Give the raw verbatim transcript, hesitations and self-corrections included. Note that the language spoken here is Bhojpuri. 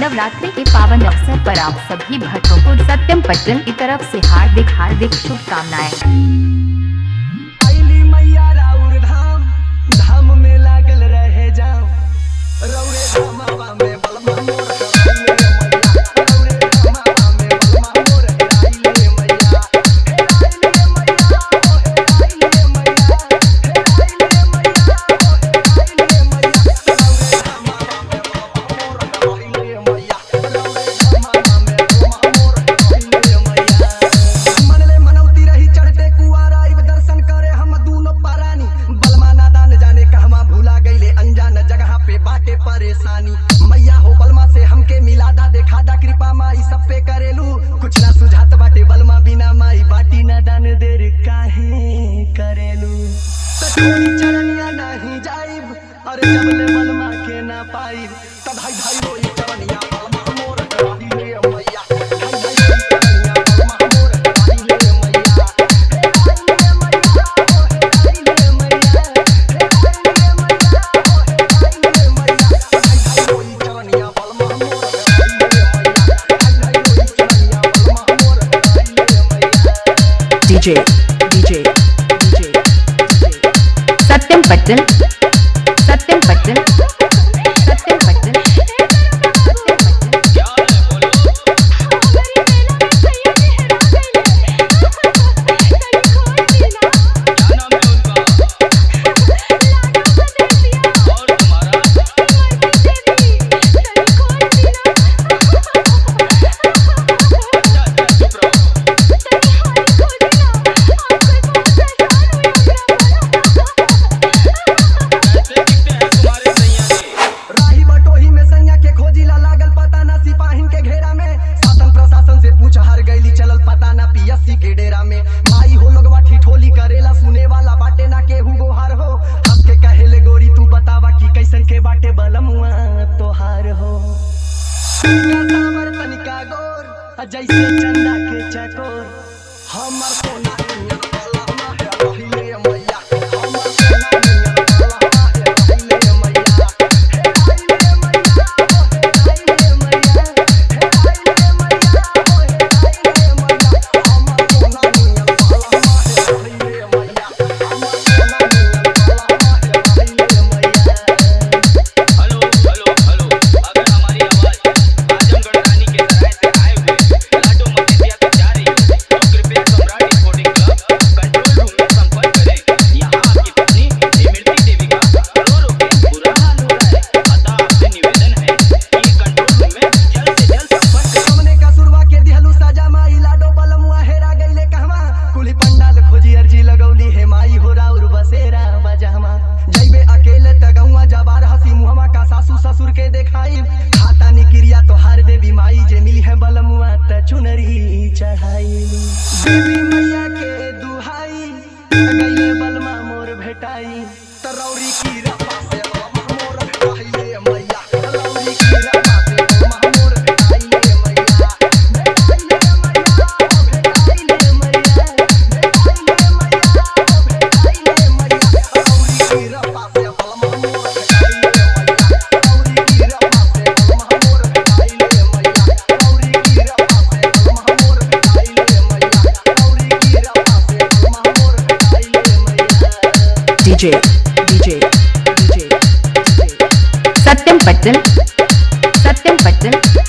नवरात्रि के पावन अवसर पर आप सभी भक्तों को सत्यम पटल की तरफ से हार्दिक हार्दिक शुभकामनाएं। मैया राउर धाम धाम में लागल रहे जाम रौरे धामावा में बलमा मोर रौरे धामावा में बलमा मोर आइले मैया हे आइले मैया ओ हे आइले मैया हे आइले मैया ओ हे आइले मैया रौरे धामावा में बलमा मोर आइले मैया रौरे धामावा में बलमा मोर आइले मैया मनले मनौती रही चढ़ते कुआरा आइब दर्शन करे हम दूनो पारानी बलमा नादान जाने कहवा भूला गईले अनजान जगह पे बाटे परेशानी मैया हो बलमा से हमके मिलादा देखा कृपा माई सब पे करेलू कुछ ना सुझात बाटे बलमा बिना माई बाटी ना दान देर काहे करेलू तोरी चरनिया नहीं जाइब अरे जबले बलमा के ना पाइब तब भाई भाई रोई चरनिया बलमा मोर आइले मैया भाई भाई रोई चरनिया बलमा मोर आइले मैया हे आइले मैया ओ हे आइले मैया हे आइले मैया ओ हे आइले मैया भाई भाई रोई चरनिया बलमा मोर आइले मैया भाई भाई रोई चरनिया बलमा मोर आइले मैया। डीजे डीजे डीजे सत्यम पटल सत्यम पटल सत्यम पटल राही बटोही में सैया के खोजिला लागल पता ना सिपाहिन के घेरा में शासन प्रशासन से पूछ हार गईली चलल पता ना पीएससी के डेरा में माई हो लोगवा ठिठोली करेला सुने वाला बाटे ना केहू गोहार हो हंस के कहेले गोरी तू बतावा कि कैसन के बाटे बलमुआ तोहार हो तनिका सावर तनिका गोर जैसे चंदा के चकोर हमर सोना नियर बलमा है रहिले मैया हमर सोना नियर बलमा है रहिले मैया हे आइले मैया ओ हे आइले मैया हे आइले मैया ओ हे आइले मैया हमर सोना नियर बलमा है रहिले मैया हमर सोना नियर बलमा है रहिले मैया। हेलो हेलो हेलो अगर हमारी आवाज आजमगढ़ रानी के सराय से आए हुए लाडो मकेसिया तक जा रही हो तो कृपया Samrat sporting club control room में संपर्क करें। यहाँ आपकी पत्नी इमरती देवी का रो रो के बुरा हाल हो रहा है, अतः आपसे निवेदन है कि कंट्रोल रूम में जल्द से जल्द संपर्क करें। हमने कसुरवा के दिहलू सजा माई लाडो बलमुआ हेरा गईले कहवा कुली पंडाल खोजी अर्जी लगौली हे माई हो राउर बसेरा बजहमा जइबे अकेले तगौआ जबार हसी मुहमा का सासू ससुर के देखाई खाता निक्रिया तोहार देवी माई जे मिली है बलमुआ त चुनरी चढ़ाई देवी मैया के दुहाई गईले बलमा मोर भेटाई तरौरी की रपा से बलमा मोर भेटाइले मैया तरौरी की रपा से बलमा मोर भेटाइले मैया भेटाइले मैया ओ भेटाइले मैया भेटाइले मैया ओ भेटाइले मैया तरौरी की रपा से बलमा मोर भेटाइले मैया तरौरी की रपा से बलमा मोर भेटाइले मैया तरौरी की रपा से बलमा मोर भेटाइले मैया तरौरी की रपा से बलमा मोर भेटाइले मैया। डीजे डीजे डीजे सत्यम पटल सत्यम पटल